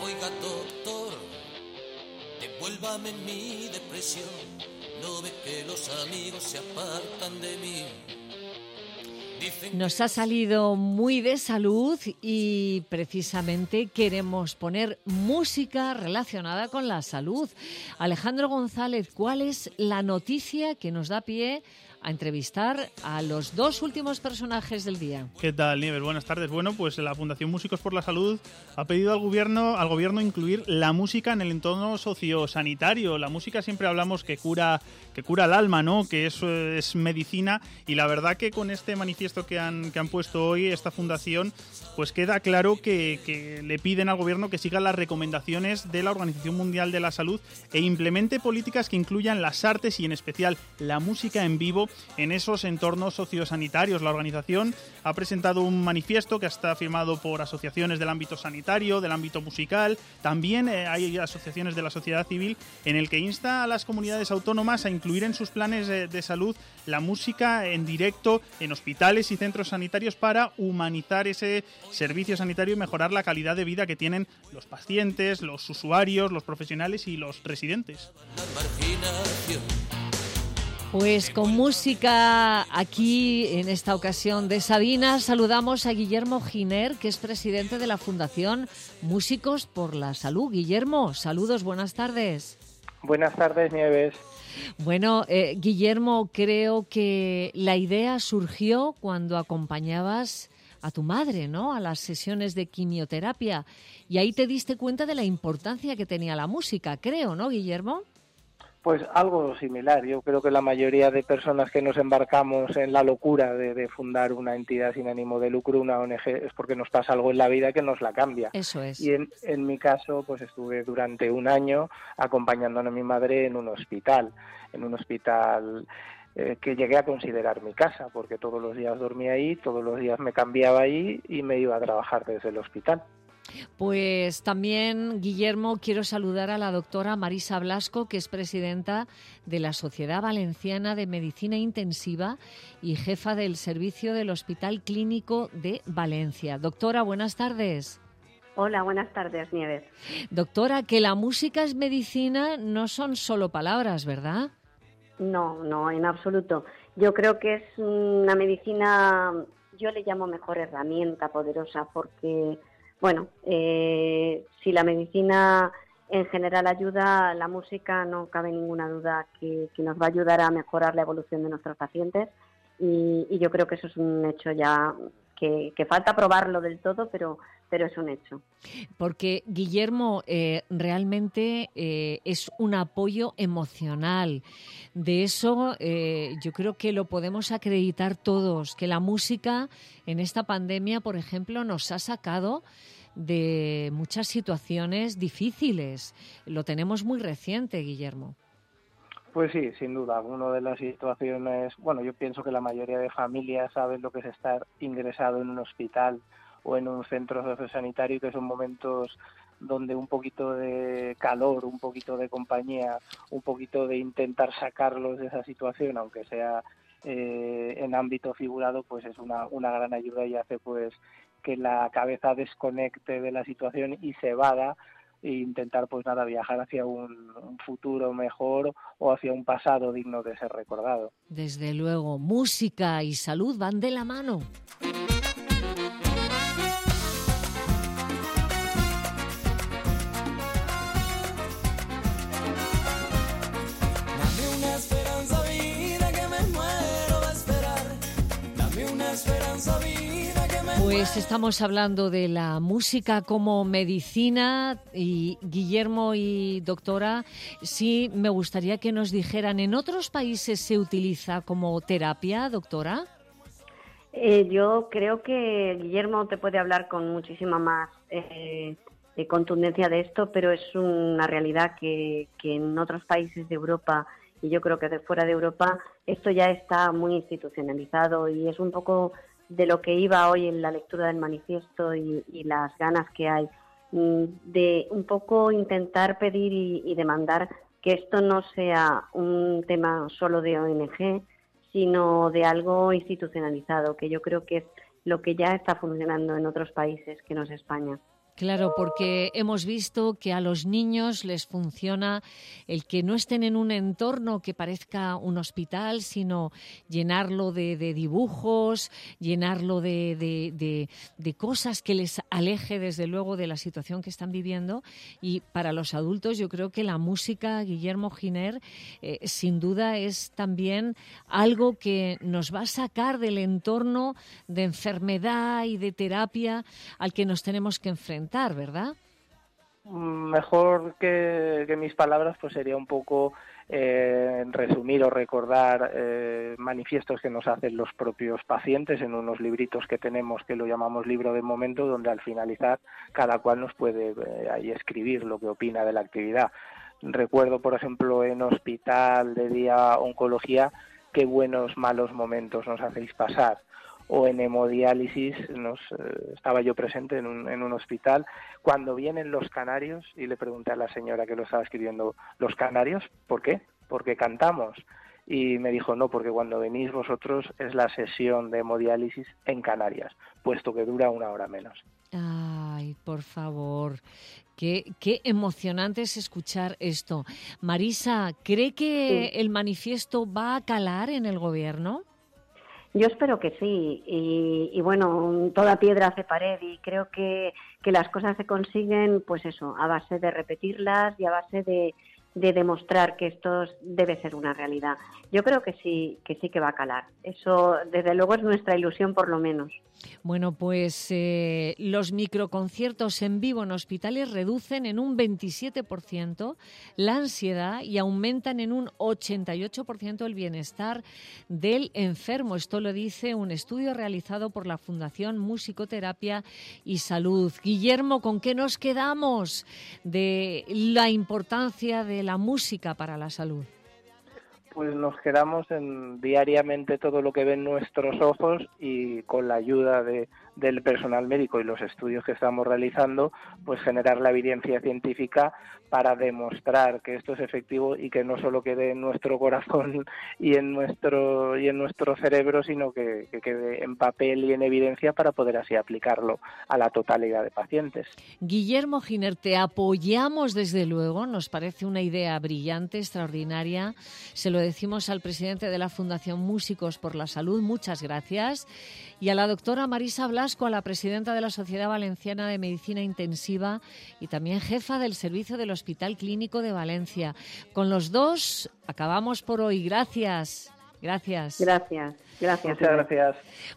Oiga, doctor, devuélvame mi depresión. No ve que los amigos se apartan de mí. Nos ha salido muy de salud y precisamente queremos poner música relacionada con la salud. Alejandro González, ¿cuál es la noticia que nos da pie a entrevistar a los dos últimos personajes del día? ¿Qué tal, Nieves? Buenas tardes. Bueno, pues la Fundación Músicos por la Salud ha pedido al gobierno incluir la música en el entorno sociosanitario. La música siempre hablamos que cura el alma, ¿no? Que eso es medicina, y la verdad que con este manifiesto que han puesto hoy esta fundación, pues queda claro que le piden al gobierno que siga las recomendaciones de la Organización Mundial de la Salud e implemente políticas que incluyan las artes y en especial la música en vivo en esos entornos sociosanitarios. La organización ha presentado un manifiesto que está firmado por asociaciones del ámbito sanitario, del ámbito musical. También hay asociaciones de la sociedad civil, en el que insta a las comunidades autónomas a incluir en sus planes de salud la música en directo en hospitales y centros sanitarios para humanizar ese servicio sanitario y mejorar la calidad de vida que tienen los pacientes, los usuarios, los profesionales y los residentes. Pues con música aquí, en esta ocasión de Sabina, saludamos a Guillermo Giner, que es presidente de la Fundación Músicos por la Salud. Guillermo, saludos, buenas tardes. Buenas tardes, Nieves. Bueno, Guillermo, creo que la idea surgió cuando acompañabas a tu madre, ¿no?, a las sesiones de quimioterapia, y ahí te diste cuenta de la importancia que tenía la música, creo, ¿no, Guillermo? Pues algo similar. Yo creo que la mayoría de personas que nos embarcamos en la locura de fundar una entidad sin ánimo de lucro, una ONG, es porque nos pasa algo en la vida que nos la cambia. Eso es. Y en mi caso, pues estuve durante un año acompañando a mi madre en un hospital que llegué a considerar mi casa, porque todos los días dormía ahí, todos los días me cambiaba ahí y me iba a trabajar desde el hospital. Pues también, Guillermo, quiero saludar a la doctora Marisa Blasco, que es presidenta de la Sociedad Valenciana de Medicina Intensiva y jefa del servicio del Hospital Clínico de Valencia. Doctora, buenas tardes. Hola, buenas tardes, Nieves. Doctora, que la música es medicina no son solo palabras, ¿verdad? No, en absoluto. Yo creo que es una medicina, yo le llamo mejor herramienta poderosa, porque bueno, si la medicina en general ayuda, la música no cabe ninguna duda que nos va a ayudar a mejorar la evolución de nuestros pacientes, y yo creo que eso es un hecho ya que falta probarlo del todo, pero es un hecho. Porque, Guillermo, realmente es un apoyo emocional. De eso yo creo que lo podemos acreditar todos, que la música en esta pandemia, por ejemplo, nos ha sacado de muchas situaciones difíciles. Lo tenemos muy reciente, Guillermo. Pues sí, sin duda. Una de las situaciones, bueno, yo pienso que la mayoría de familias saben lo que es estar ingresado en un hospital o en un centro sociosanitario, que son momentos donde un poquito de calor, un poquito de compañía, un poquito de intentar sacarlos de esa situación, aunque sea en ámbito figurado, pues es una gran ayuda, y hace pues que la cabeza desconecte de la situación y se evada, e intentar pues nada, viajar hacia un futuro mejor o hacia un pasado digno de ser recordado. Desde luego, música y salud van de la mano. Dame una esperanza, vida, que me muero de esperar. Dame una esperanza, vida, que me Pues estamos hablando de la música como medicina, y Guillermo y doctora, sí me gustaría que nos dijeran, ¿en otros países se utiliza como terapia, doctora? Yo creo que Guillermo te puede hablar con muchísima más contundencia de esto, pero es una realidad que en otros países de Europa, y yo creo que de fuera de Europa, esto ya está muy institucionalizado, y es un poco de lo que iba hoy en la lectura del manifiesto y las ganas que hay de un poco intentar pedir y demandar que esto no sea un tema solo de ONG, sino de algo institucionalizado, que yo creo que es lo que ya está funcionando en otros países que no es España. Claro, porque hemos visto que a los niños les funciona el que no estén en un entorno que parezca un hospital, sino llenarlo de dibujos, llenarlo de cosas que les aleje, desde luego, de la situación que están viviendo. Y para los adultos yo creo que la música, Guillermo Giner, sin duda es también algo que nos va a sacar del entorno de enfermedad y de terapia al que nos tenemos que enfrentar, ¿verdad? Mejor que mis palabras, pues sería un poco resumir o recordar manifiestos que nos hacen los propios pacientes en unos libritos que tenemos, que lo llamamos libro de momento, donde al finalizar cada cual nos puede ahí escribir lo que opina de la actividad. Recuerdo, por ejemplo, en hospital de día oncología, qué buenos, malos momentos nos hacéis pasar. O en hemodiálisis, estaba yo presente en un hospital, cuando vienen los canarios, y le pregunté a la señora que lo estaba escribiendo, ¿los canarios? ¿Por qué? Porque cantamos. Y me dijo, no, porque cuando venís vosotros es la sesión de hemodiálisis en Canarias, puesto que dura 1 hora menos. Ay, por favor, qué emocionante es escuchar esto. Marisa, ¿cree que el manifiesto va a calar en el gobierno? Yo espero que sí, y bueno, toda piedra hace pared, y creo que las cosas se consiguen, pues eso, a base de repetirlas y a base de demostrar que esto debe ser una realidad. Yo creo que sí que va a calar. Eso, desde luego, es nuestra ilusión, por lo menos. Bueno, pues los microconciertos en vivo en hospitales reducen en un 27% la ansiedad y aumentan en un 88% el bienestar del enfermo. Esto lo dice un estudio realizado por la Fundación Musicoterapia y Salud. Guillermo, ¿con qué nos quedamos de la importancia de la música para la salud? Pues nos quedamos en diariamente todo lo que ven nuestros ojos, y con la ayuda del personal médico y los estudios que estamos realizando, pues generar la evidencia científica para demostrar que esto es efectivo y que no solo quede en nuestro corazón y en nuestro cerebro, sino que quede en papel y en evidencia para poder así aplicarlo a la totalidad de pacientes. Guillermo Giner, te apoyamos desde luego, nos parece una idea brillante, extraordinaria. Se lo decimos al presidente de la Fundación Músicos por la Salud, muchas gracias, y a la doctora Marisa Blasco, a la presidenta de la Sociedad Valenciana de Medicina Intensiva y también jefa del servicio del Hospital Clínico de Valencia. Con los dos acabamos por hoy. Gracias. Gracias. Muchas gracias.